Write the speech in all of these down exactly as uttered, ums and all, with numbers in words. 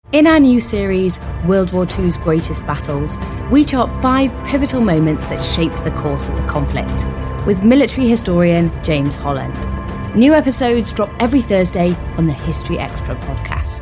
In our new series, World War Two's Greatest Battles, we chart five pivotal moments that shaped the course of the conflict, with military historian James Holland. New episodes drop every Thursday on the History Extra podcast.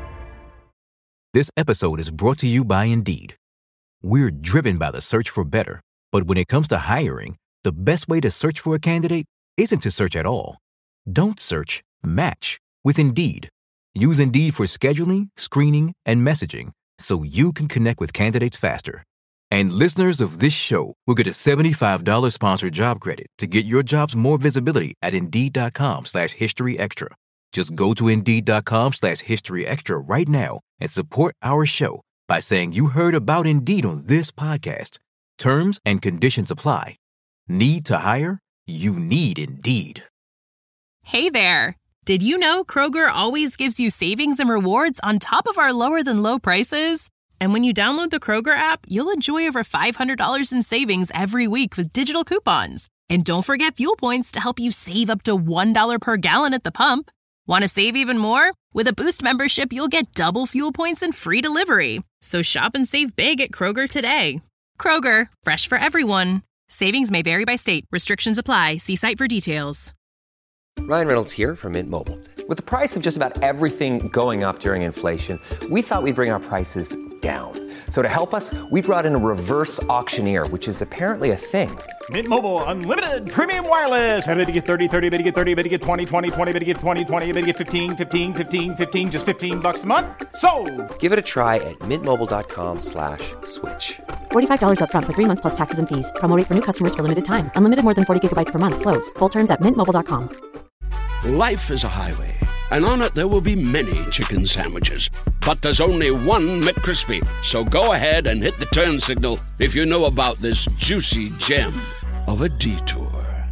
This episode is brought to you by Indeed. We're driven by the search for better, but when it comes to hiring, the best way to search for a candidate isn't to search at all. Don't search, match with Indeed. Use Indeed for scheduling, screening, and messaging so you can connect with candidates faster. And listeners of this show will get a seventy-five dollars sponsored job credit to get your jobs more visibility at Indeed.com slash History Extra. Just go to Indeed.com slash History Extra right now and support our show by saying you heard about Indeed on this podcast. Terms and conditions apply. Need to hire? You need Indeed. Hey there. Did you know Kroger always gives you savings and rewards on top of our lower than low prices? And when you download the Kroger app, you'll enjoy over five hundred dollars in savings every week with digital coupons. And don't forget fuel points to help you save up to one dollar per gallon at the pump. Want to save even more? With a Boost membership, you'll get double fuel points and free delivery. So shop and save big at Kroger today. Kroger, fresh for everyone. Savings may vary by state. Restrictions apply. See site for details. Ryan Reynolds here from Mint Mobile. With the price of just about everything going up during inflation, we thought we'd bring our prices down. So to help us, we brought in a reverse auctioneer, which is apparently a thing. Mint Mobile Unlimited Premium Wireless. How to get thirty, thirty, how to get thirty, how to get twenty, twenty, twenty, how to get twenty, twenty, how to get fifteen, fifteen, fifteen, fifteen, just fifteen bucks a month? Sold! Give it a try at mintmobile.com slash switch. forty-five dollars up front for three months plus taxes and fees. Promo rate for new customers for limited time. Unlimited more than forty gigabytes per month. Slows full terms at mint mobile dot com. Life is a highway, and on it there will be many chicken sandwiches. But there's only one McCrispy. So go ahead and hit the turn signal if you know about this juicy gem of a detour.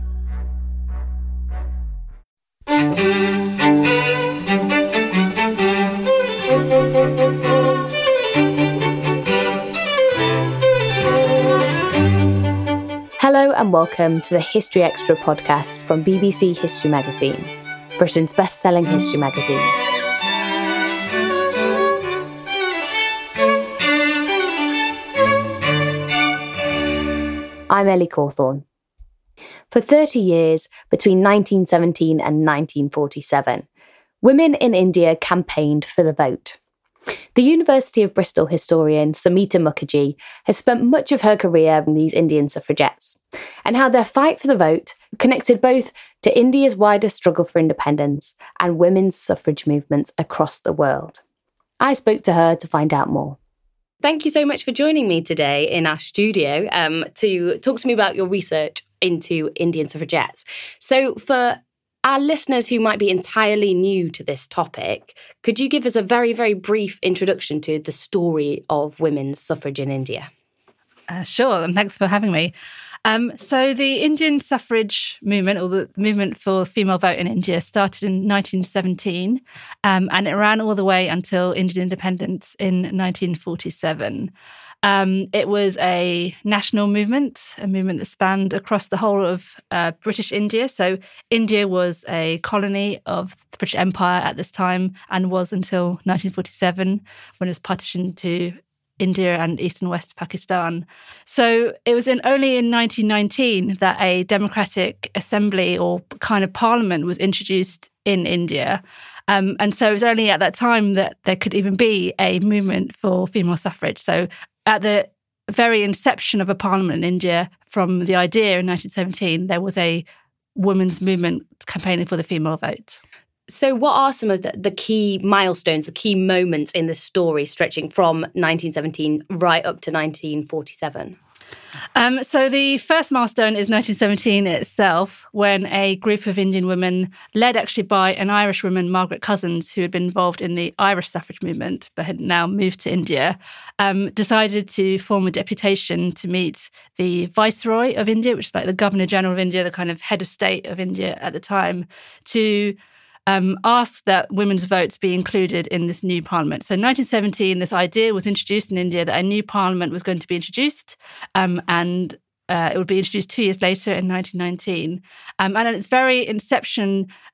Hello and welcome to the History Extra podcast from B B C History Magazine, Britain's best-selling history magazine. I'm Ellie Cawthorne. For thirty years, between nineteen seventeen and nineteen forty-seven, women in India campaigned for the vote. The University of Bristol historian Samita Mukherjee has spent much of her career on these Indian suffragettes, and how their fight for the vote connected both to India's wider struggle for independence and women's suffrage movements across the world. I spoke to her to find out more. Thank you so much for joining me today in our studio um, to talk to me about your research into Indian suffragettes. So for our listeners who might be entirely new to this topic, could you give us a very, very brief introduction to the story of women's suffrage in India? Uh, sure, and thanks for having me. Um, so the Indian suffrage movement, or the movement for female vote in India, started in nineteen seventeen, um, and it ran all the way until Indian independence in nineteen forty-seven. Um, it was a national movement, a movement that spanned across the whole of uh, British India. So India was a colony of the British Empire at this time and was until nineteen forty-seven, when it was partitioned to India and East and West Pakistan. So it was in only in nineteen nineteen that a democratic assembly or kind of parliament was introduced in India. Um, and so it was only at that time that there could even be a movement for female suffrage. So at the very inception of a parliament in India, from the idea in nineteen seventeen, there was a women's movement campaigning for the female vote. So what are some of the, the key milestones, the key moments in the story stretching from nineteen seventeen right up to nineteen forty-seven? Um, so the first milestone is nineteen seventeen itself, when a group of Indian women, led actually by an Irish woman, Margaret Cousins, who had been involved in the Irish suffrage movement but had now moved to India, um, decided to form a deputation to meet the Viceroy of India, which is like the Governor-General of India, the kind of head of state of India at the time, to Um, asked that women's votes be included in this new parliament. So in nineteen seventeen, this idea was introduced in India that a new parliament was going to be introduced, um, and uh, it would be introduced two years later in nineteen nineteen. Um, and at its very inception,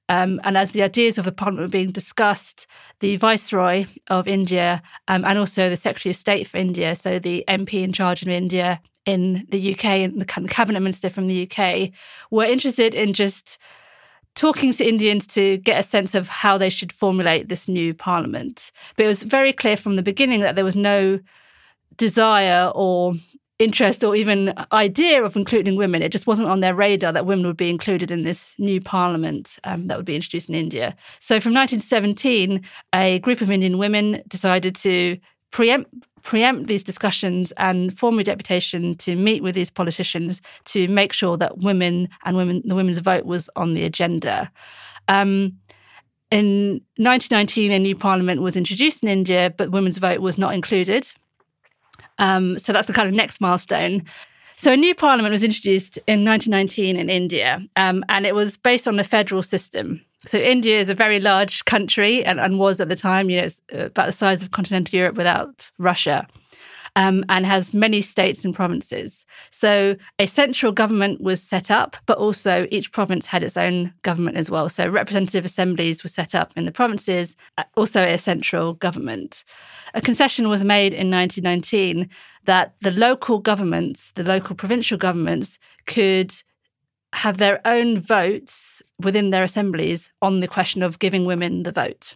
Um, and as the ideas of the Parliament were being discussed, the Viceroy of India um, and also the Secretary of State for India, so the M P in charge of India in the U K and the Cabinet Minister from the U K, were interested in just talking to Indians to get a sense of how they should formulate this new Parliament. But it was very clear from the beginning that there was no desire or interest or even idea of including women. It just wasn't on their radar that women would be included in this new parliament um, that would be introduced in India. So from nineteen seventeen, a group of Indian women decided to preempt preempt these discussions and form a deputation to meet with these politicians to make sure that women and women the women's vote was on the agenda. Um, in nineteen nineteen, a new parliament was introduced in India, but women's vote was not included. Um, so that's the kind of next milestone. So a new parliament was introduced in nineteen nineteen in India, um, and it was based on the federal system. So India is a very large country and, and was at the time, you know, it's about the size of continental Europe without Russia, um, and has many states and provinces. So a central government was set up, but also each province had its own government as well. So representative assemblies were set up in the provinces, also a central government. A concession was made in nineteen nineteen that the local governments, the local provincial governments, could have their own votes within their assemblies on the question of giving women the vote.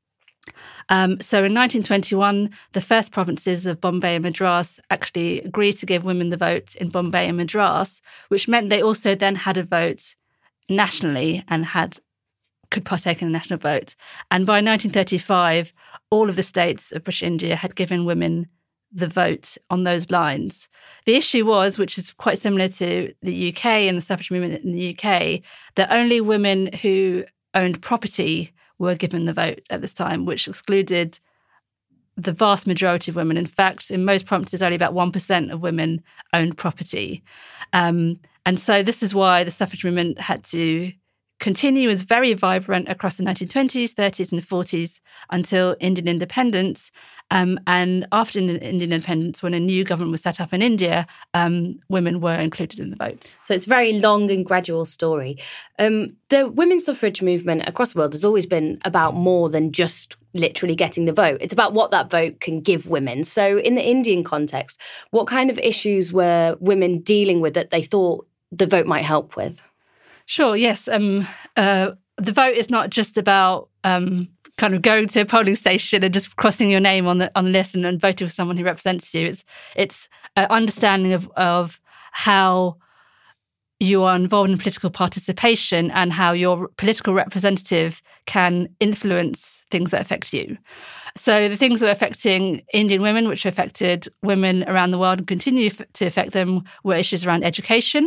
Um, so in nineteen twenty-one, the first provinces of Bombay and Madras actually agreed to give women the vote in Bombay and Madras, which meant they also then had a vote nationally and had could partake in a national vote. And by nineteen thirty-five, all of the states of British India had given women the vote on those lines. The issue was, which is quite similar to the U K and the suffrage movement in the U K, that only women who owned property were given the vote at this time, which excluded the vast majority of women. In fact, in most provinces, only about one percent of women owned property. Um, and so this is why the suffrage movement had to continue as very vibrant across the nineteen twenties, thirties and forties until Indian independence. Um, and after Indian independence, when a new government was set up in India, um, women were included in the vote. So it's a very long and gradual story. Um, the women's suffrage movement across the world has always been about more than just literally getting the vote. It's about what that vote can give women. So in the Indian context, what kind of issues were women dealing with that they thought the vote might help with? Sure, yes. Um, uh, the vote is not just about um, kind of going to a polling station and just crossing your name on the on the list and, and voting for someone who represents you. It's it's an understanding of, of how you are involved in political participation and how your political representative can influence things that affect you. So the things that were affecting Indian women, which affected women around the world and continue to affect them, were issues around education,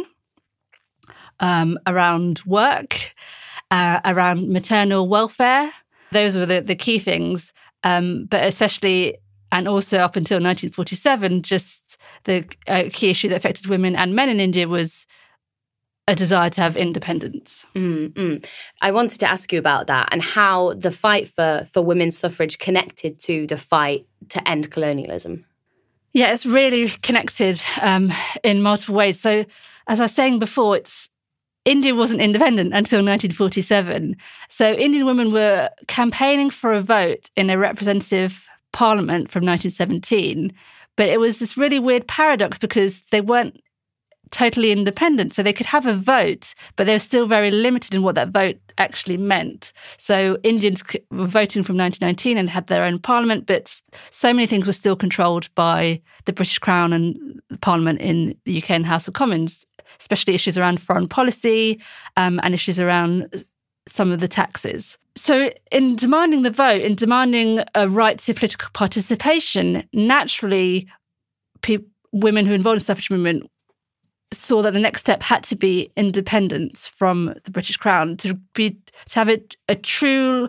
Um, around work, uh, around maternal welfare. Those were the, the key things. Um, but especially, and also up until nineteen forty-seven, just the uh, key issue that affected women and men in India was a desire to have independence. Mm-hmm. I wanted to ask you about that and how the fight for, for women's suffrage connected to the fight to end colonialism. Yeah, it's really connected um, in multiple ways. So as I was saying before, it's India wasn't independent until nineteen forty-seven. So Indian women were campaigning for a vote in a representative parliament from nineteen seventeen. But it was this really weird paradox because they weren't totally independent. So they could have a vote, but they were still very limited in what that vote actually meant. So Indians were voting from nineteen nineteen and had their own parliament, but so many things were still controlled by the British Crown and the Parliament in the U K and House of Commons, especially issues around foreign policy um, and issues around some of the taxes. So in demanding the vote, in demanding a right to political participation, naturally pe- women who were involved in the suffrage movement saw that the next step had to be independence from the British Crown. To be to have a, a true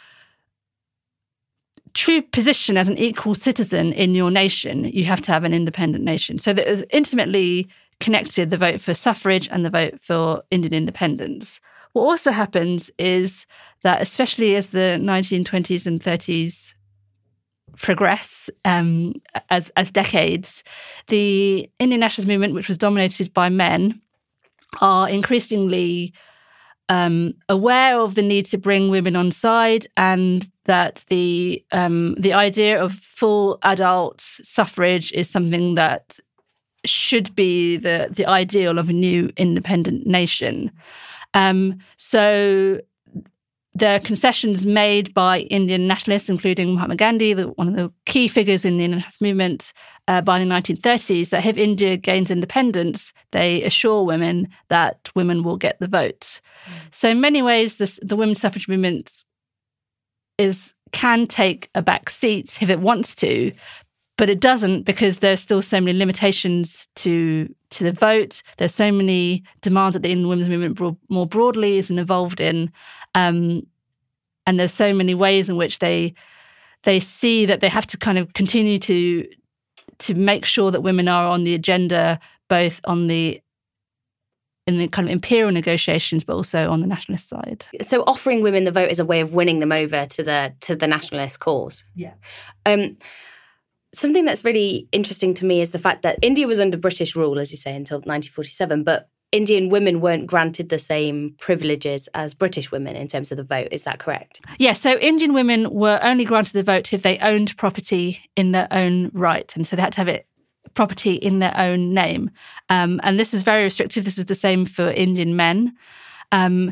true position as an equal citizen in your nation, you have to have an independent nation. So that it was intimately connected, the vote for suffrage and the vote for Indian independence. What also happens is that, especially as the nineteen twenties and thirties progress um, as as decades, the Indian nationalist movement, which was dominated by men, are increasingly um, aware of the need to bring women on side, and that the um, the idea of full adult suffrage is something that should be the the ideal of a new independent nation. Um, so there are concessions made by Indian nationalists, including Mahatma Gandhi, the, one of the key figures in the Indian nationalist movement uh, by the nineteen thirties, that if India gains independence, they assure women that women will get the vote. Mm. So in many ways, this, the women's suffrage movement is can take a back seat if it wants to, but it doesn't, because there's still so many limitations to to the vote. There's so many demands that the Indian women's movement bro- more broadly is involved in. Um, and there's so many ways in which they they see that they have to kind of continue to to make sure that women are on the agenda, both on the in the kind of imperial negotiations, but also on the nationalist side. So offering women the vote is a way of winning them over to the to the nationalist cause. Yeah. Um, something that's really interesting to me is the fact that India was under British rule, as you say, until nineteen forty-seven, but Indian women weren't granted the same privileges as British women in terms of the vote. Is that correct? Yeah, so Indian women were only granted the vote if they owned property in their own right. And so they had to have it property in their own name. Um, and this is very restrictive. This was the same for Indian men. Um,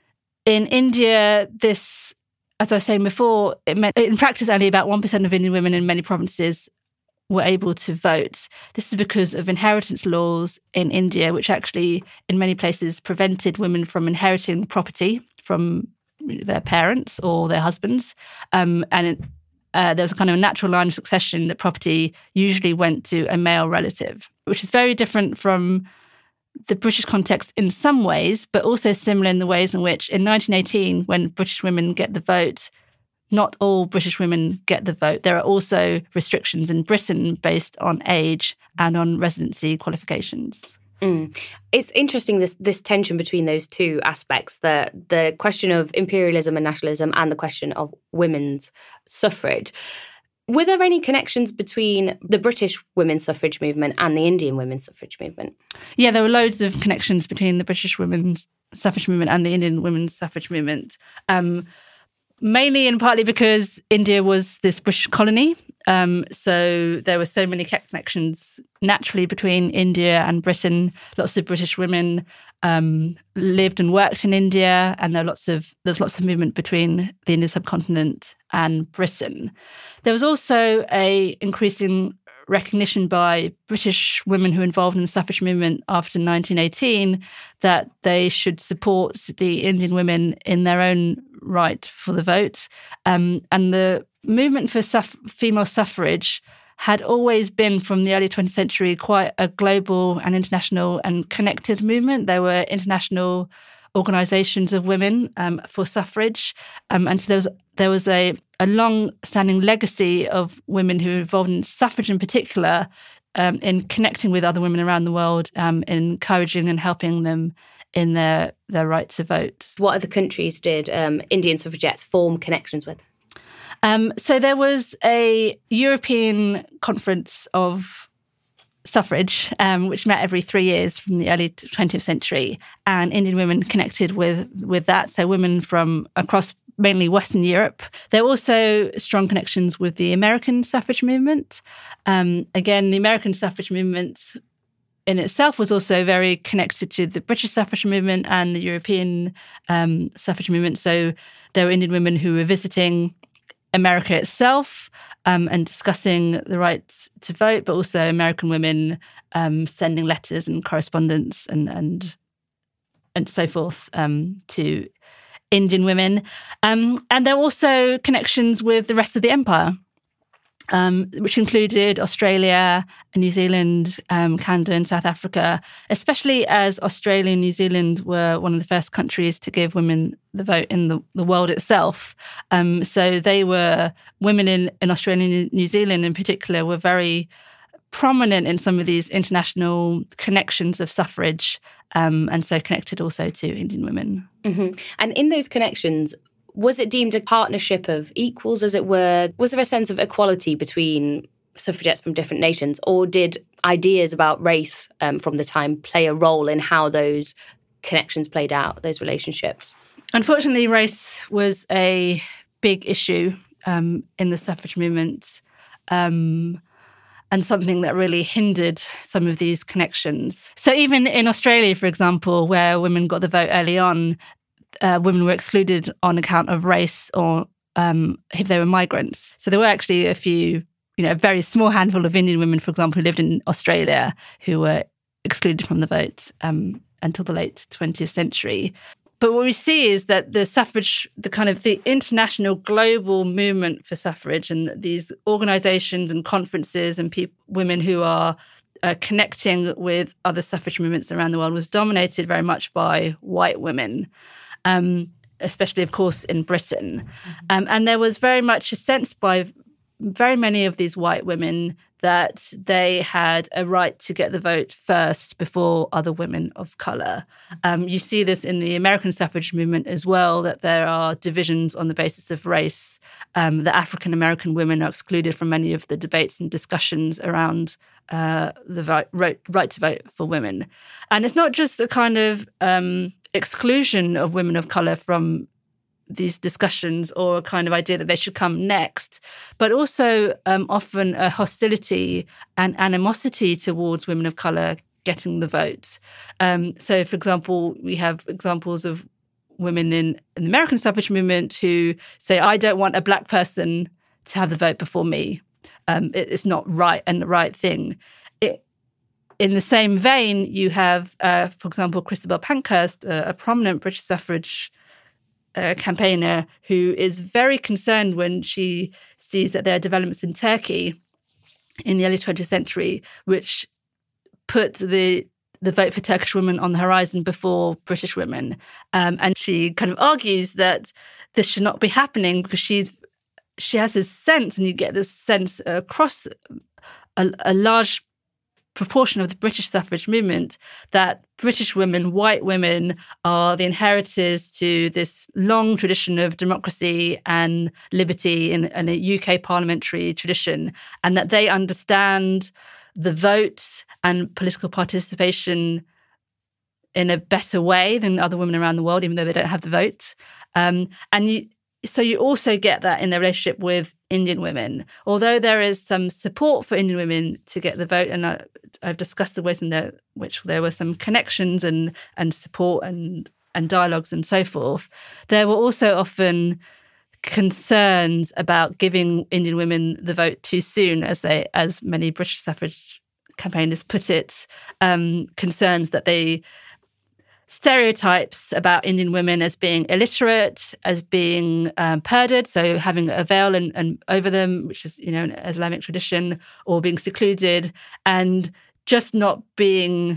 in India, this, as I was saying before, it meant, in practice, only about one percent of Indian women in many provinces were able to vote. This is because of inheritance laws in India, which actually, in many places, prevented women from inheriting property from their parents or their husbands. Um, and it, uh, there was a kind of a natural line of succession that property usually went to a male relative, which is very different from the British context in some ways, but also similar in the ways in which in nineteen eighteen, when British women get the vote, not all British women get the vote. There are also restrictions in Britain based on age and on residency qualifications. Mm. It's interesting, this this tension between those two aspects, the the question of imperialism and nationalism and the question of women's suffrage. Were there any connections between the British women's suffrage movement and the Indian women's suffrage movement? Yeah, there were loads of connections between the British women's suffrage movement and the Indian women's suffrage movement. Um, Mainly and partly because India was this British colony. Um, so there were so many connections naturally between India and Britain. Lots of British women um, lived and worked in India, and there are lots of there's lots of movement between the Indian subcontinent and Britain. There was also a increasing recognition by British women who were involved in the suffrage movement after nineteen eighteen that they should support the Indian women in their own right for the vote. Um, and the movement for suff- female suffrage had always been, from the early twentieth century, quite a global and international and connected movement. There were international organisations of women um, for suffrage. Um, and so there was, there was a, a long-standing legacy of women who were involved in suffrage in particular, um, in connecting with other women around the world, um, in encouraging and helping them in their, their right to vote. What other countries did um, Indian suffragettes form connections with? Um, so there was a European conference of suffrage, um, which met every three years from the early twentieth century, and Indian women connected with with that. So women from across mainly Western Europe. There were also strong connections with the American suffrage movement. Um, again, the American suffrage movement in itself was also very connected to the British suffrage movement and the European um, suffrage movement. So there were Indian women who were visiting America itself um, and discussing the right to vote, but also American women um, sending letters and correspondence and and and so forth um, to Indian women. Um, and there were also connections with the rest of the empire, um, which included Australia, New Zealand, um, Canada and South Africa, especially as Australia and New Zealand were one of the first countries to give women the vote in the, the world itself. Um, so they were, women in, in Australia and New Zealand in particular were very prominent in some of these international connections of suffrage, um, and so connected also to Indian women. Mm-hmm. And in those connections, was it deemed a partnership of equals, as it were? Was there a sense of equality between suffragettes from different nations, or did ideas about race um, from the time play a role in how those connections played out, those relationships? Unfortunately, race was a big issue um, in the suffrage movement, um, and something that really hindered some of these connections. So even in Australia, for example, where women got the vote early on, uh, women were excluded on account of race or um, if they were migrants. So there were actually a few, you know, a very small handful of Indian women, for example, who lived in Australia, who were excluded from the vote um, until the late twentieth century. But what we see is that the suffrage, the kind of the international global movement for suffrage and these organisations and conferences and pe- women who are uh, connecting with other suffrage movements around the world was dominated very much by white women, um, especially, of course, in Britain. Mm-hmm. Um, and there was very much a sense by very many of these white women that they had a right to get the vote first before other women of colour. Um, you see this in the American suffrage movement as well, that there are divisions on the basis of race. Um, the African-American women are excluded from many of the debates and discussions around uh, the right, right to vote for women. And it's not just a kind of um, exclusion of women of colour from these discussions or a kind of idea that they should come next, but also um, often a hostility and animosity towards women of colour getting the vote. Um, so, for example, we have examples of women in, in the American suffrage movement who say, I don't want a black person to have the vote before me. Um, it, it's not right and the right thing. It, in the same vein, you have, uh, for example, Christabel Pankhurst, a, a prominent British suffrage a campaigner who is very concerned when she sees that there are developments in Turkey in the early twentieth century, which put the the vote for Turkish women on the horizon before British women. Um, and she kind of argues that this should not be happening because she's she has this sense, and you get this sense across a, a large proportion of the British suffrage movement, that British women, white women, are the inheritors to this long tradition of democracy and liberty in, in a U K parliamentary tradition, and that they understand the vote and political participation in a better way than other women around the world, even though they don't have the vote. Um, and you, so you also get that in their relationship with Indian women. Although there is some support for Indian women to get the vote, and I, I've discussed the ways in the, which there were some connections and and support and and dialogues and so forth, there were also often concerns about giving Indian women the vote too soon, as they, as many British suffrage campaigners put it, um, concerns that they stereotypes about Indian women as being illiterate, as being um, purdah, so having a veil and, and over them, which is, you know, an Islamic tradition, or being secluded, and just not being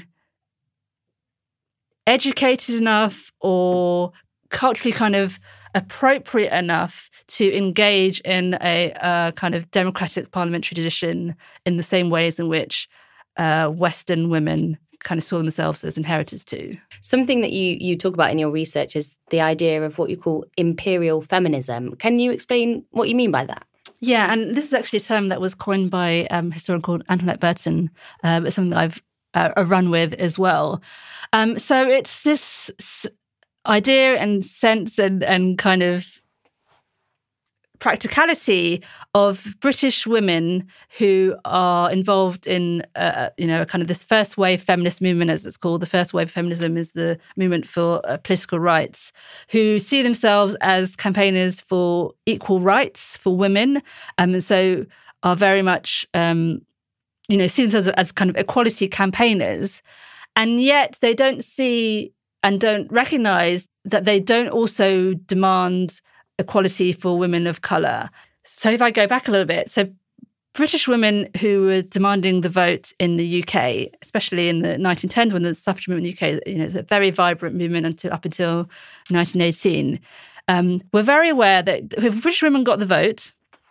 educated enough or culturally kind of appropriate enough to engage in a uh, kind of democratic parliamentary tradition in the same ways in which uh, Western women kind of saw themselves as inheritors to. Something that you you talk about in your research is the idea of what you call imperial feminism. Can you explain what you mean by that? Yeah, and this is actually a term that was coined by um, a historian called Antoinette Burton. Uh, it's something that I've uh, run with as well. Um, so it's this idea and sense and, and kind of practicality of British women who are involved in, uh, you know, kind of this first wave feminist movement, as it's called. The first wave of feminism is the movement for uh, political rights, who see themselves as campaigners for equal rights for women, um, and so are very much, um, you know, see themselves as, as kind of equality campaigners, and yet they don't see and don't recognise that they don't also demand equality for women of colour. So if I go back a little bit, so British women who were demanding the vote in the U K, especially in the nineteen tens when the suffrage movement in the U K, you know, it's a very vibrant movement until up until nineteen eighteen, um, were very aware that if British women got the vote,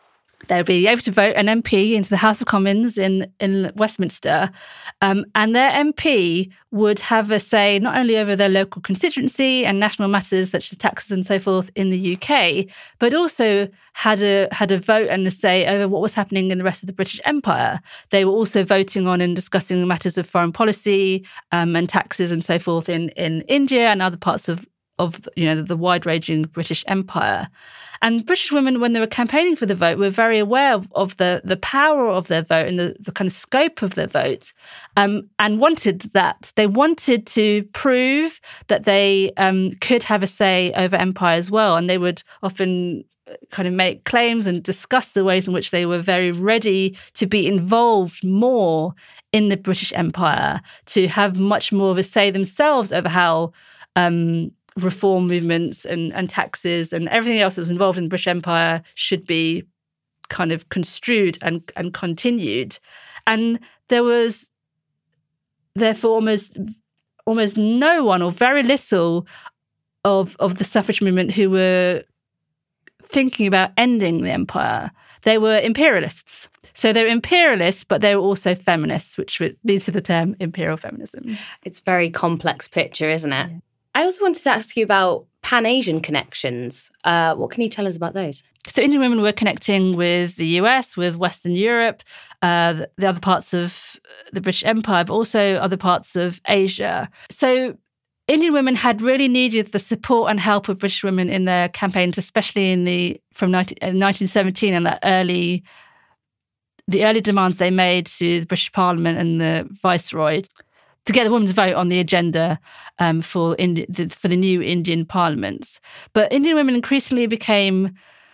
They'll be able to vote an M P into the House of Commons in, in Westminster. Um, and their M P would have a say not only over their local constituency and national matters such as taxes and so forth in the U K, but also had a had a vote and a say over what was happening in the rest of the British Empire. They were also voting on and discussing the matters of foreign policy um, and taxes and so forth in, in India and other parts of, of you know the wide-ranging British Empire. And British women, when they were campaigning for the vote, were very aware of, of the, the power of their vote and the, the kind of scope of their vote, um, and wanted that. They wanted to prove that they um, could have a say over empire as well. And they would often kind of make claims and discuss the ways in which they were very ready to be involved more in the British Empire, to have much more of a say themselves over how um, reform movements and, and taxes and everything else that was involved in the British Empire should be kind of construed and, and continued. And there was therefore almost almost no one or very little of, of the suffrage movement who were thinking about ending the empire. They were imperialists. So they were imperialists, but they were also feminists, which leads to the term imperial feminism. It's a very complex picture, isn't it? Yeah. I also wanted to ask you about Pan-Asian connections. Uh, what can you tell us about those? So Indian women were connecting with the U S, with Western Europe, uh, the, the other parts of the British Empire, but also other parts of Asia. So Indian women had really needed the support and help of British women in their campaigns, especially in the from nineteen seventeen and that early, the early demands they made to the British Parliament and the Viceroy to get the women's vote on the agenda um, for Indi- the, for the new Indian parliaments. But Indian women increasingly became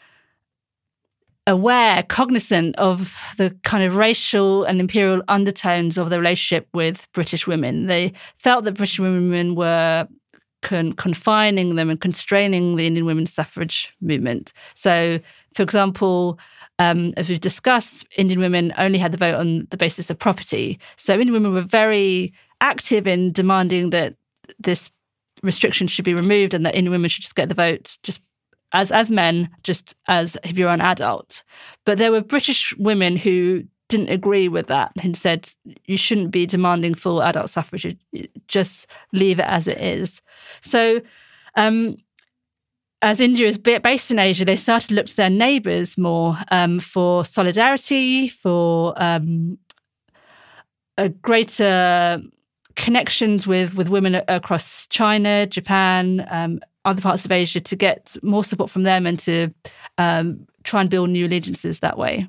aware, cognizant of the kind of racial and imperial undertones of the relationship with British women. They felt that British women were con- confining them and constraining the Indian women's suffrage movement. So, for example, um, as we've discussed, Indian women only had the vote on the basis of property. So Indian women were very active in demanding that this restriction should be removed and that Indian women should just get the vote just as as men, just as if you're an adult. But there were British women who didn't agree with that and said, you shouldn't be demanding full adult suffrage, just leave it as it is. So um, as India is based in Asia, they started to look to their neighbours more um, for solidarity, for um, a greater connections with, with women across China, Japan, um, other parts of Asia, to get more support from them and to um, try and build new allegiances that way.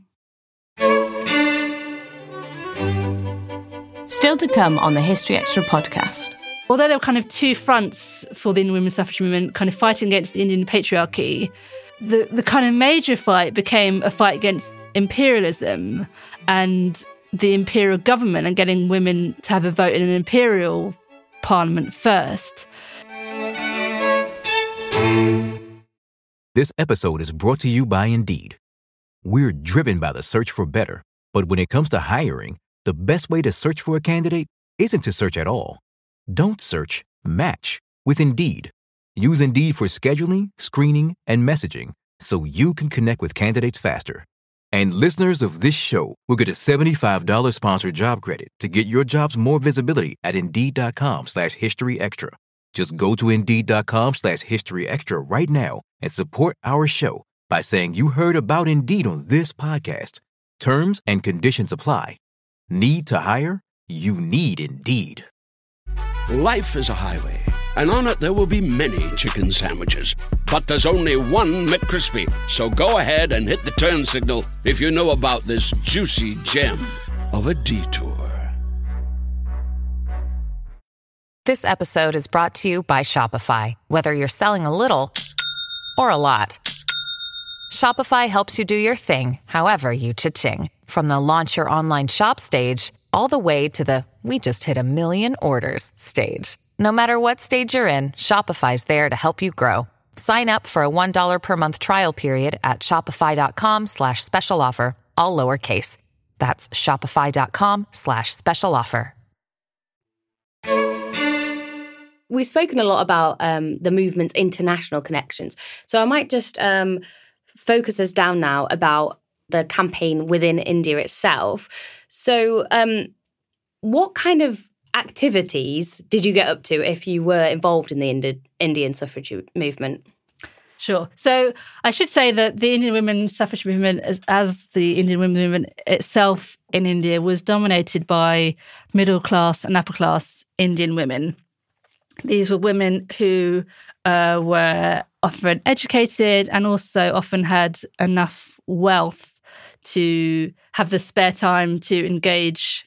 Still to come on the History Extra podcast. Although there were kind of two fronts for the Indian women's suffrage movement, kind of fighting against the Indian patriarchy, the, the kind of major fight became a fight against imperialism and the imperial government and getting women to have a vote in an imperial parliament first. This episode is brought to you by Indeed. We're driven by the search for better, but when it comes to hiring, the best way to search for a candidate isn't to search at all. Don't search, match with Indeed. Use Indeed for scheduling, screening, and messaging so you can connect with candidates faster. And listeners of this show will get a seventy-five dollars sponsored job credit to get your jobs more visibility at Indeed.com slash History Extra. Just go to Indeed.com slash History Extra right now and support our show by saying you heard about Indeed on this podcast. Terms and conditions apply. Need to hire? You need Indeed. Life is a highway, and on it there will be many chicken sandwiches. But there's only one McCrispy. So go ahead and hit the turn signal if you know about this juicy gem of a detour. This episode is brought to you by Shopify. Whether you're selling a little or a lot, Shopify helps you do your thing, however you cha-ching. From the launch your online shop stage, all the way to the we just hit a million orders stage. No matter what stage you're in, Shopify's there to help you grow. Sign up for a one dollar per month trial period at shopify.com slash special offer, all lowercase. That's shopify.com slash special offer. We've spoken a lot about um, the movement's international connections. So I might just um, focus us down now about the campaign within India itself. So um, what kind of activities did you get up to if you were involved in the Indi- Indian suffrage movement? Sure. So I should say that the Indian women's suffrage movement, as, as the Indian women's movement itself in India, was dominated by middle-class and upper-class Indian women. These were women who uh, were often educated and also often had enough wealth to have the spare time to engage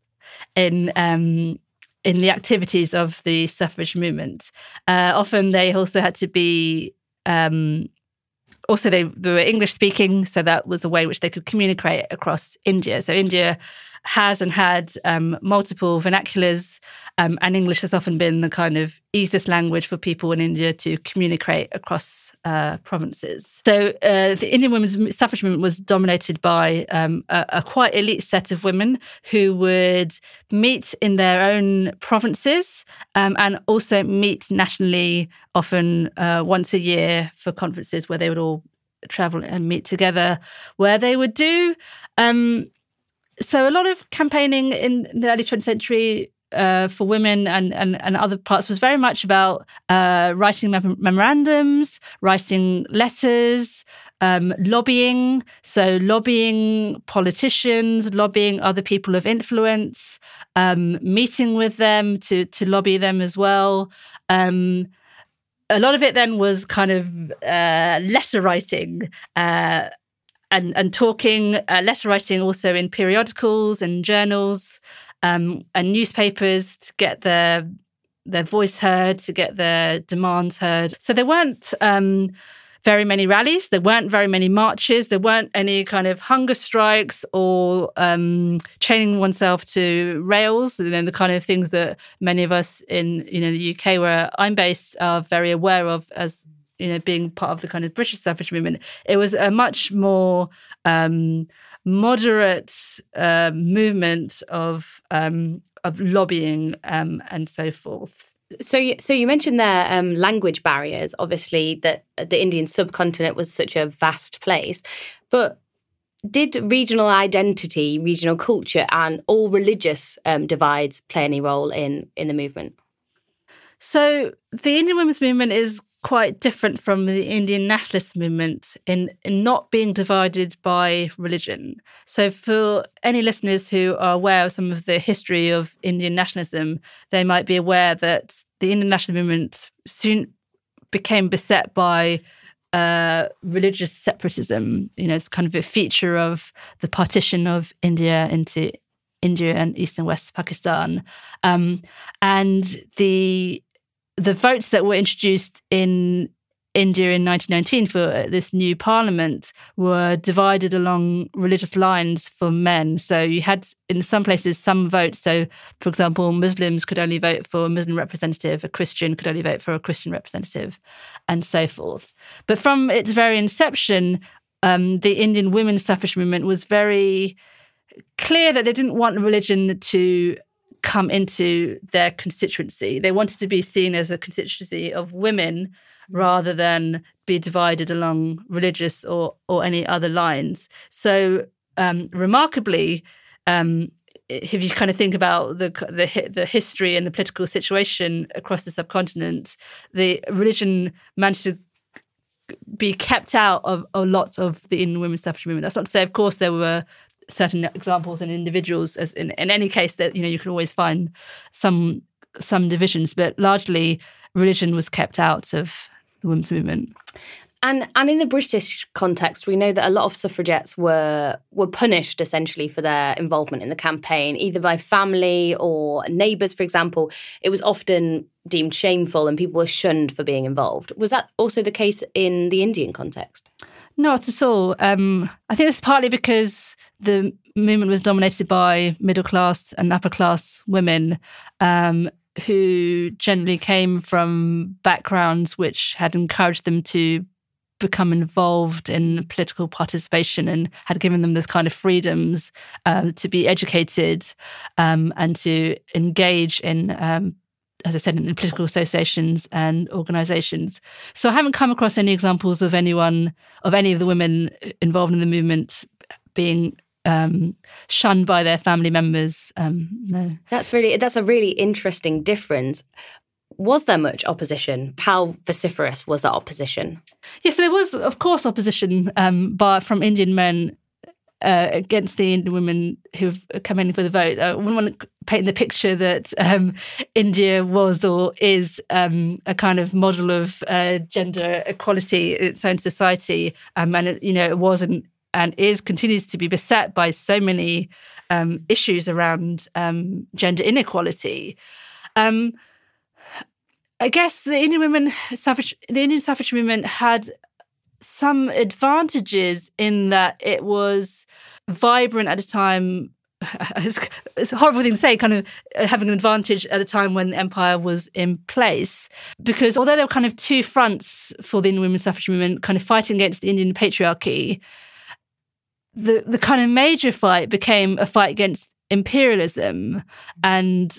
in um, in the activities of the suffrage movement. Uh, often they also had to be Um, also, they, they were English speaking, so that was a way which they could communicate across India. So India has and had um, multiple vernaculars, um, and English has often been the kind of easiest language for people in India to communicate across uh, provinces. So uh, the Indian women's suffrage movement was dominated by um, a, a quite elite set of women who would meet in their own provinces um, and also meet nationally, often uh, once a year for conferences where they would all travel and meet together, where they would do um, So a lot of campaigning in the early twentieth century uh, for women and, and, and other parts was very much about uh, writing mem- memorandums, writing letters, um, lobbying. So lobbying politicians, lobbying other people of influence, um, meeting with them to, to lobby them as well. Um, a lot of it then was kind of uh, letter writing, uh, And, and talking, uh, letter writing also in periodicals and journals um, and newspapers to get their their voice heard, to get their demands heard. So there weren't um, very many rallies, there weren't very many marches, there weren't any kind of hunger strikes or um, chaining oneself to rails, and then the kind of things that many of us in you know the U K, where I'm based, are very aware of as you know, being part of the kind of British suffrage movement. It was a much more um, moderate uh, movement of um, of lobbying um, and so forth. So, you, so you mentioned there um, language barriers. Obviously, that the Indian subcontinent was such a vast place, but did regional identity, regional culture, and all religious um, divides play any role in in the movement? So, the Indian women's movement is quite different from the Indian nationalist movement in, in not being divided by religion. So for any listeners who are aware of some of the history of Indian nationalism, they might be aware that the Indian national movement soon became beset by uh, religious separatism. You know, it's kind of a feature of the partition of India into India and East and West Pakistan. Um, and the The votes that were introduced in India in nineteen nineteen for this new parliament were divided along religious lines for men. So you had, in some places, some votes. So, for example, Muslims could only vote for a Muslim representative, a Christian could only vote for a Christian representative, and so forth. But from its very inception, um, the Indian women's suffrage movement was very clear that they didn't want religion to come into their constituency. They wanted to be seen as a constituency of women rather than be divided along religious or or any other lines. So um, remarkably, um, if you kind of think about the, the the history and the political situation across the subcontinent, the religion managed to be kept out of a lot of the Indian women's suffrage movement. That's not to say, of course, there were certain examples and individuals, as in, in any case, that you know you can always find some some divisions, but largely religion was kept out of the women's movement. And and in the British context, we know that a lot of suffragettes were were punished essentially for their involvement in the campaign, either by family or neighbours, for example. It was often deemed shameful and people were shunned for being involved. Was that also the case in the Indian context? Not at all. Um, I think it's partly because the movement was dominated by middle-class and upper-class women um, who generally came from backgrounds which had encouraged them to become involved in political participation and had given them those kind of freedoms um, to be educated um, and to engage in, um, as I said, in political associations and organisations. So I haven't come across any examples of anyone, of any of the women involved in the movement being um, shunned by their family members. Um, no, that's really that's a really interesting difference. Was there much opposition? How vociferous was that opposition? Yes, there was, of course, opposition um, by, from Indian men uh, against the Indian women who've come in for the vote. I wouldn't want to paint the picture that um, India was or is um, a kind of model of uh, gender equality in its own society, um, and it, you know, it wasn't and is continues to be beset by so many um, issues around um, gender inequality. Um, I guess the Indian women suffrage, the Indian suffrage movement had some advantages in that it was vibrant at a time. It's, it's a horrible thing to say, kind of having an advantage at a time when the empire was in place. Because although there were kind of two fronts for the Indian women's suffrage movement, kind of fighting against the Indian patriarchy, the the kind of major fight became a fight against imperialism and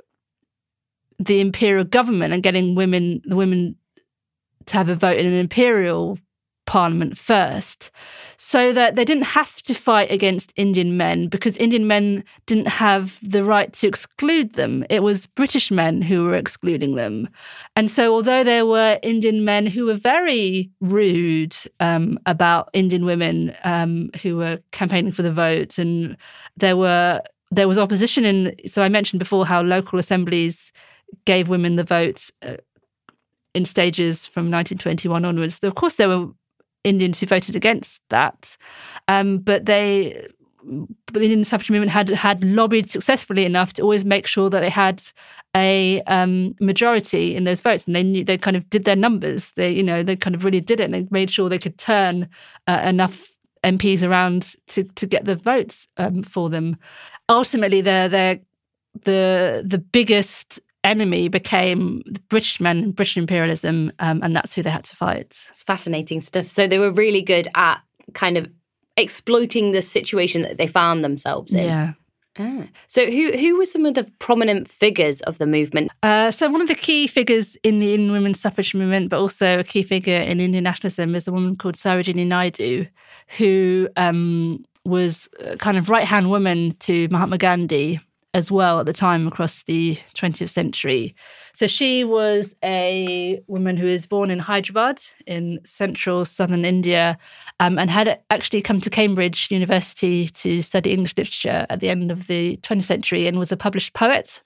the imperial government and getting women, the women to have a vote in an imperial parliament first, so that they didn't have to fight against Indian men because Indian men didn't have the right to exclude them. It was British men who were excluding them. And so although there were Indian men who were very rude um, about Indian women um, who were campaigning for the vote, and there were there was opposition in, so I mentioned before how local assemblies gave women the vote uh, in stages from nineteen twenty-one onwards. Of course, there were Indians who voted against that, um, but they, but the Indian suffrage movement had had lobbied successfully enough to always make sure that they had a um, majority in those votes, and they knew they kind of did their numbers. They, you know, they kind of really did it, and they made sure they could turn uh, enough M Ps around to to get the votes um, for them. Ultimately, they're they're the the biggest enemy became British men, British imperialism, um, and that's who they had to fight. It's fascinating stuff. So they were really good at kind of exploiting the situation that they found themselves in. Yeah. Ah. So who who were some of the prominent figures of the movement? Uh, so one of the key figures in the Indian women's suffrage movement, but also a key figure in Indian nationalism, is a woman called Sarojini Naidu, who um, was a kind of right-hand woman to Mahatma Gandhi as well at the time across the twentieth century. So she was a woman who was born in Hyderabad in central southern India um, and had actually come to Cambridge University to study English literature at the end of the twentieth century and was a published poet.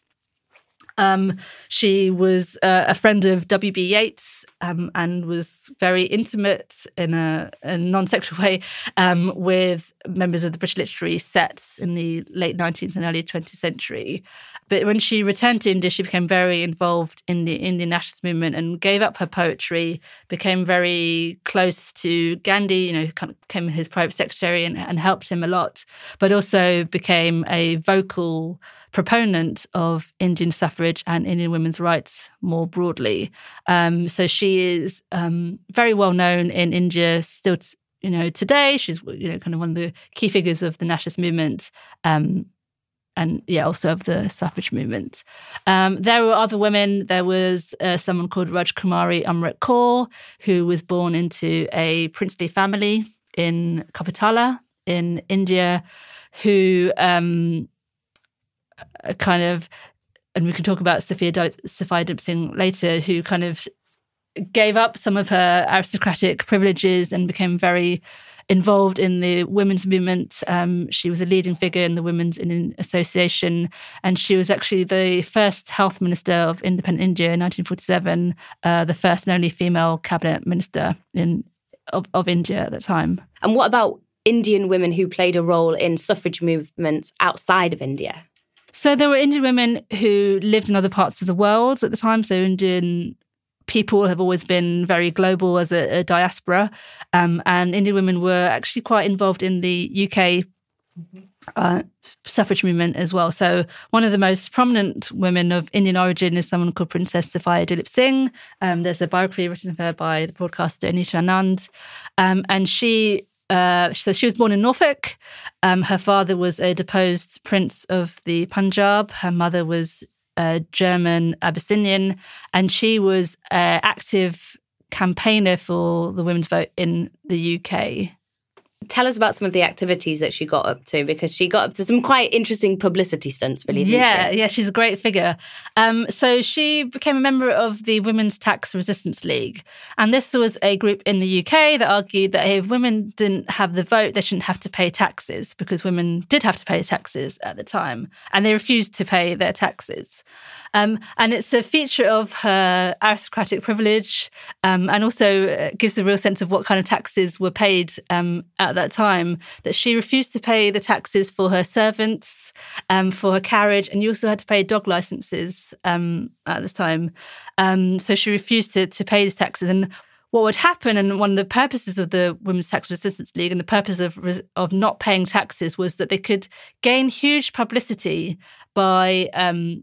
Um, she was uh, a friend of W B Yeats um, and was very intimate in a, a non-sexual way um, with members of the British literary set in the late nineteenth and early twentieth century. But when she returned to India, she became very involved in the Indian nationalist movement and gave up her poetry, became very close to Gandhi, you know, kind of became his private secretary and, and helped him a lot, but also became a vocal proponent of Indian suffrage and Indian women's rights more broadly. Um, so she is um, very well known in India still, t- you know, today. She's, you know, kind of one of the key figures of the nationalist movement, um, and yeah, also of the suffrage movement. Um, there were other women. There was uh, someone called Rajkumari Amrit Kaur, who was born into a princely family in Kapurthala in India, who um, kind of, and we can talk about Sophia Sophia Duleep Singh later, who kind of gave up some of her aristocratic privileges and became very involved in the women's movement. Um, she was a leading figure in the Women's Indian Association, and she was actually the first health minister of independent India in nineteen forty-seven, uh, the first and only female cabinet minister in of, of India at the time. And what about Indian women who played a role in suffrage movements outside of India? So there were Indian women who lived in other parts of the world at the time. So Indian people have always been very global as a, a diaspora. Um, and Indian women were actually quite involved in the U K uh, suffrage movement as well. So one of the most prominent women of Indian origin is someone called Princess Sophia Duleep Singh. Um, there's a biography written of her by the broadcaster Anita Anand. Um, and she Uh, so she was born in Norfolk. Um, her father was a deposed prince of the Punjab. Her mother was a German Abyssinian, and she was an active campaigner for the women's vote in the U K. tell us about some of the activities that she got up to, because she got up to some quite interesting publicity stunts, really, didn't yeah, she? Yeah, she's a great figure. Um, so she became a member of the Women's Tax Resistance League. And this was a group in the U K that argued that if women didn't have the vote, they shouldn't have to pay taxes, because women did have to pay taxes at the time. And they refused to pay their taxes. Um, and it's a feature of her aristocratic privilege, um, and also gives the real sense of what kind of taxes were paid um, at that time, that she refused to pay the taxes for her servants, um, for her carriage, and you also had to pay dog licenses um, at this time. Um, so she refused to, to pay these taxes. And what would happen, and one of the purposes of the Women's Tax Resistance League and the purpose of, of not paying taxes was that they could gain huge publicity by... Um,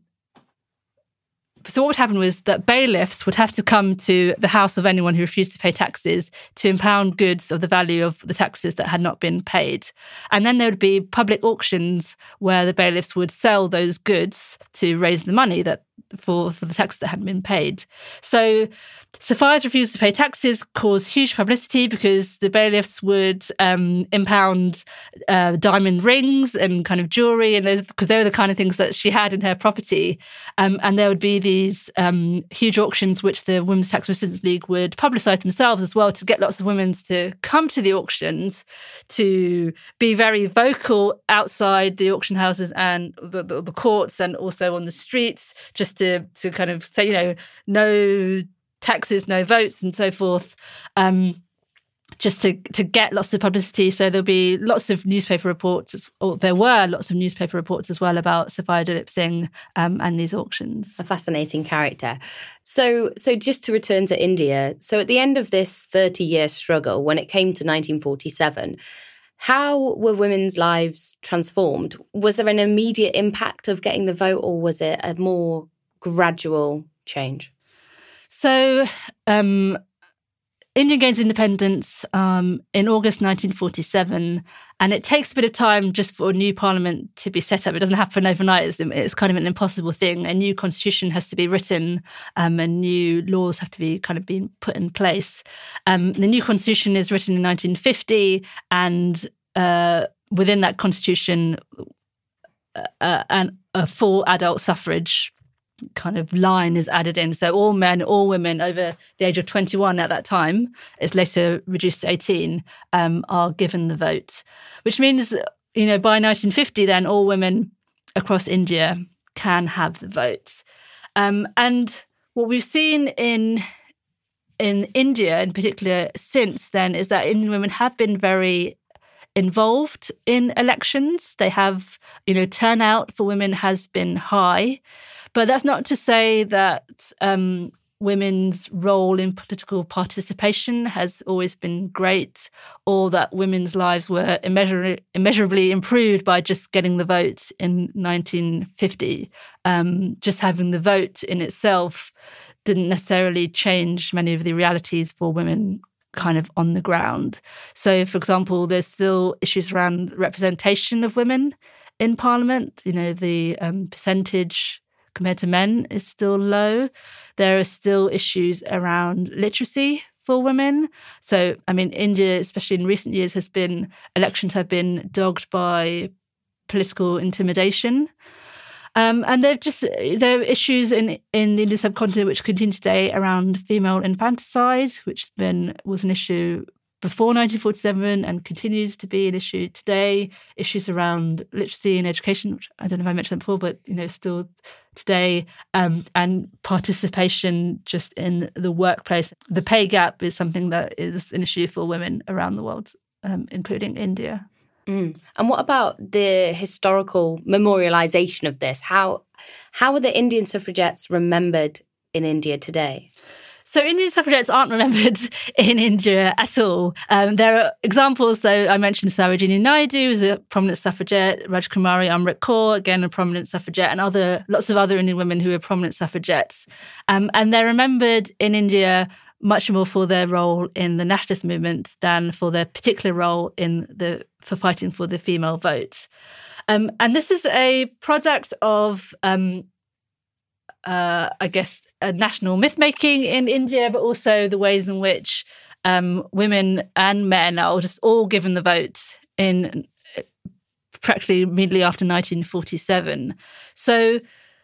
So what would happen was that bailiffs would have to come to the house of anyone who refused to pay taxes to impound goods of the value of the taxes that had not been paid. And then there would be public auctions where the bailiffs would sell those goods to raise the money that for, for the taxes that hadn't been paid. So Sapphire's refusal to pay taxes caused huge publicity, because the bailiffs would um, impound uh, diamond rings and kind of jewellery, and because they were the kind of things that she had in her property. Um, and there would be these um, huge auctions which the Women's Tax Resistance League would publicise themselves as well, to get lots of women to come to the auctions, to be very vocal outside the auction houses and the, the, the courts, and also on the streets, just to, to kind of say, you know, no taxes, no votes, and so forth, um, just to, to get lots of publicity. So there'll be lots of newspaper reports, or there were lots of newspaper reports as well about Sapphire Duleep Singh um, and these auctions. A fascinating character. So, so just to return to India, so at the end of this thirty-year struggle, when it came to nineteen forty-seven, how were women's lives transformed? Was there an immediate impact of getting the vote, or was it a more gradual change? So um, India gains independence um, in August nineteen forty-seven, and it takes a bit of time just for a new parliament to be set up. It doesn't happen overnight. It's, it's kind of an impossible thing. A new constitution has to be written, um, and new laws have to be kind of being put in place. Um, the new constitution is written in nineteen fifty, and uh, within that constitution, uh, an, a full adult suffrage kind of line is added in. So all men, all women over the age of twenty-one at that time, it's later reduced to eighteen, um, are given the vote. Which means, you know, by nineteen fifty then, all women across India can have the vote. Um, and what we've seen in in India in particular since then is that Indian women have been very involved in elections. They have, you know, turnout for women has been high. But that's not to say that um, women's role in political participation has always been great, or that women's lives were immeasurably, immeasurably improved by just getting the vote in nineteen fifty. Um, just having the vote in itself didn't necessarily change many of the realities for women kind of on the ground. So, for example, there's still issues around representation of women in Parliament. You know, the um, percentage compared to men is still low. There are still issues around literacy for women. So, I mean, India, especially in recent years, has been, elections have been dogged by political intimidation. Um, and there just there are issues in, in the Indian subcontinent which continue today around female infanticide, which then was an issue before nineteen forty-seven and continues to be an issue today. Issues around literacy and education, which I don't know if I mentioned that before, but you know, still today, um, and participation just in the workplace. The pay gap is something that is an issue for women around the world, um, including India. Mm. And what about the historical memorialisation of this? How how are the Indian suffragettes remembered in India today? So Indian suffragettes aren't remembered in India at all. Um, there are examples. So I mentioned Sarojini Naidu as a prominent suffragette, Rajkumari Amrit Kaur, again a prominent suffragette, and other lots of other Indian women who are prominent suffragettes. Um, and they're remembered in India much more for their role in the nationalist movement than for their particular role in the for fighting for the female vote. Um, and this is a product of, um, uh, I guess, a national myth-making in India, but also the ways in which um, women and men are just all given the vote in practically immediately after nineteen forty-seven. So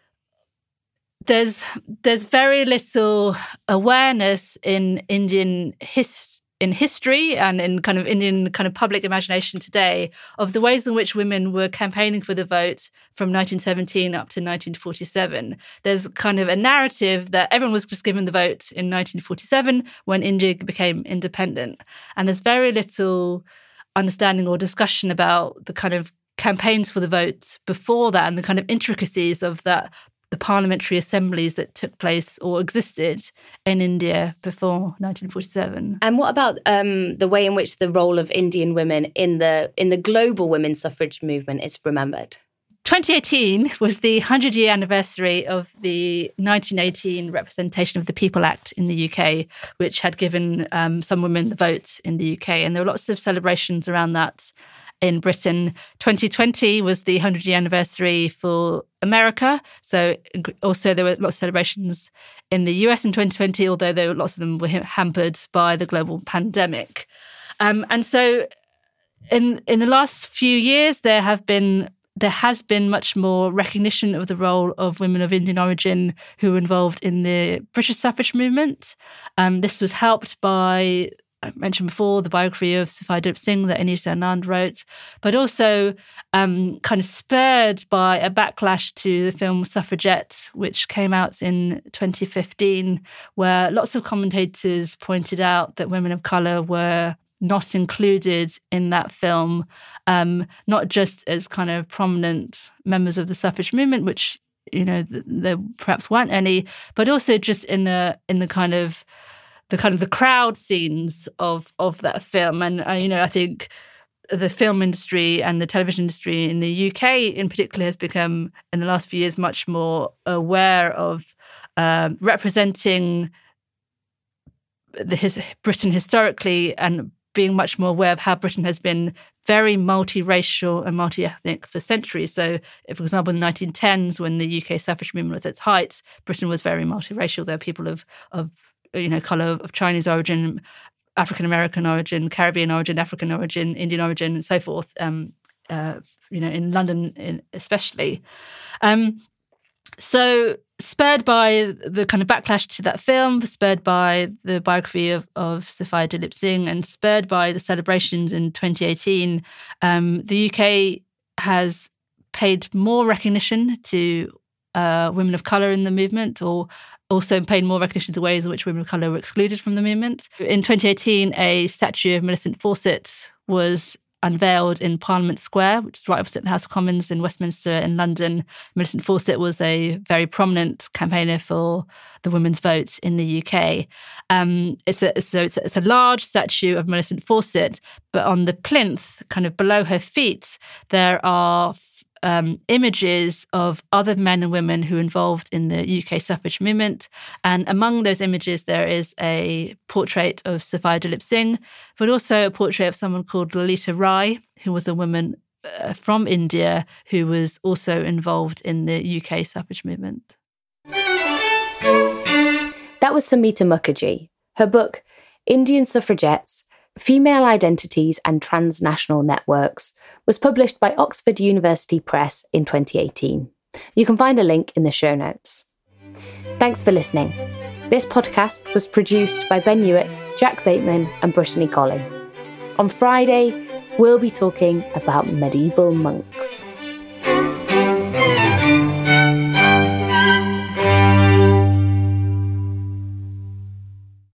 there's there's very little awareness in Indian his, in history and in kind of Indian kind of public imagination today of the ways in which women were campaigning for the vote from nineteen seventeen up to nineteen forty-seven. There's kind of a narrative that everyone was just given the vote in nineteen forty-seven when India became independent. And there's very little understanding or discussion about the kind of campaigns for the vote before that and the kind of intricacies of that, the parliamentary assemblies that took place or existed in India before nineteen forty-seven. And what about um, the way in which the role of Indian women in the in the global women's suffrage movement is remembered? twenty eighteen was the hundred-year anniversary of the nineteen eighteen Representation of the People Act in the U K, which had given um, some women the vote in the U K. And there were lots of celebrations around that in Britain. twenty twenty was the hundred-year anniversary for America. So also there were lots of celebrations in the U S in twenty twenty, although there were lots of them were hampered by the global pandemic. Um, and so in in the last few years, there have been there has been much more recognition of the role of women of Indian origin who were involved in the British suffrage movement. Um, this was helped by, I mentioned before, the biography of Safai Duleep Singh that Anisha Anand wrote, but also um, kind of spurred by a backlash to the film Suffragettes, which came out in twenty fifteen, where lots of commentators pointed out that women of colour were not included in that film, um, not just as kind of prominent members of the suffrage movement, which, you know, th- there perhaps weren't any, but also just in the in the kind of the kind of the crowd scenes of of that film. And uh, you know, I think the film industry and the television industry in the U K, in particular, has become in the last few years much more aware of uh, representing the his Britain historically and being much more aware of how Britain has been very multiracial and multi-ethnic for centuries. So, if, for example, in the nineteen tens, when the U K suffrage movement was at its height, Britain was very multiracial. There were people of, of you know, colour, of Chinese origin, African-American origin, Caribbean origin, African origin, Indian origin, and so forth, um, uh, you know, in London in, especially. Um, so, spurred by the kind of backlash to that film, spurred by the biography of, of Safai Duleep Singh, and spurred by the celebrations in twenty eighteen, um, the U K has paid more recognition to uh, women of colour in the movement, or also paid more recognition to the ways in which women of colour were excluded from the movement. In twenty eighteen, a statue of Millicent Fawcett was unveiled in Parliament Square, which is right opposite the House of Commons in Westminster in London. Millicent Fawcett was a very prominent campaigner for the women's vote in the U K. Um, it's, a, so it's, a, it's a large statue of Millicent Fawcett, but on the plinth, kind of below her feet, there are Um, images of other men and women who were involved in the U K suffrage movement. And among those images, there is a portrait of Safai Duleep Singh, but also a portrait of someone called Lalita Rai, who was a woman uh, from India who was also involved in the U K suffrage movement. That was Samita Mukherjee. Her book, Indian Suffragettes, Female Identities and Transnational Networks, was published by Oxford University Press in twenty eighteen. You can find a link in the show notes. Thanks for listening. This podcast was produced by Ben Hewitt, Jack Bateman and Brittany Colley. On Friday, we'll be talking about medieval monks.